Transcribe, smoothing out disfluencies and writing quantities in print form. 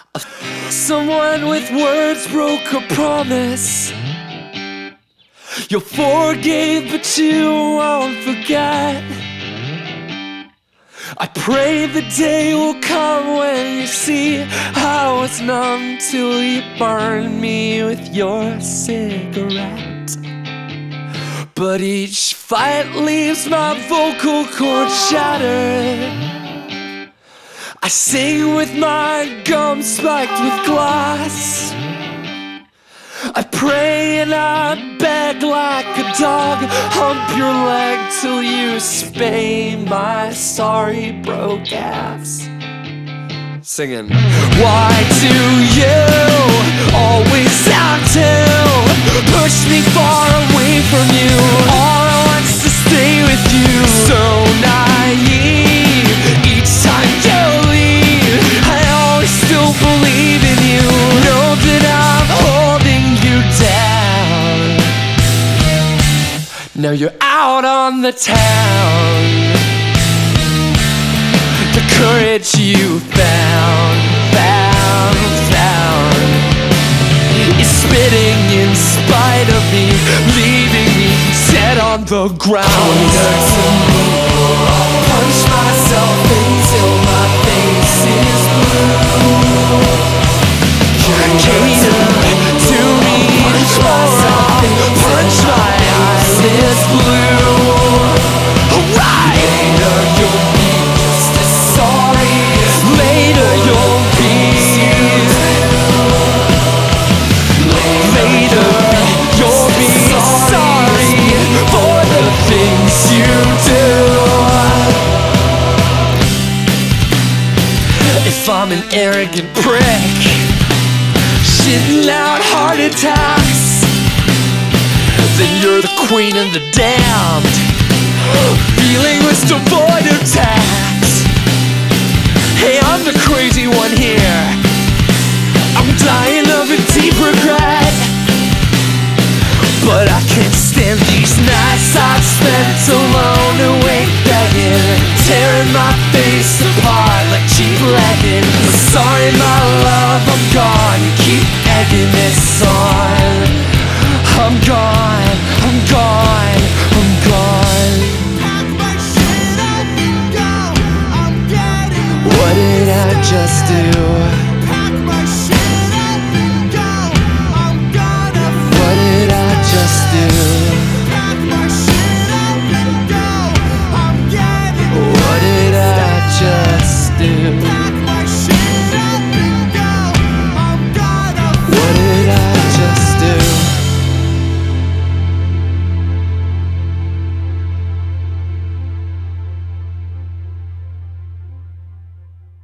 Someone with words broke a promise. You forgave, but you won't forget. I pray the day will come when you see I was numb till you burned me with your cigarette. But each fight leaves my vocal cords shattered. I sing with my gums spiked with glass. I pray and I beg like a dog. Hump your leg till you spay my sorry broke ass. Singing. Why do you always have to push me far away from you? All I want's to stay with you. So naive. Each time you leave, I always still believe in you. Know that I'm holding you down. Now you're out on the town. The courage you found is spitting in spite of me, leaving me dead on the ground. I'll punch myself until my face is blue. Cater to me, or punch my eyelids blue. Right. Later you'll be just as sorry. Later you'll be. Later you'll be sorry for the things you do. If I'm an arrogant prick, shitting out heart attacks, then you're the queen of the damned, feelingless, devoid of tact. Hey, I'm the crazy one here. I'm dying of a deep regret, but I can't stand these nights I've spent alone, awake begging, tearing my face apart like cheap legging. Sorry, my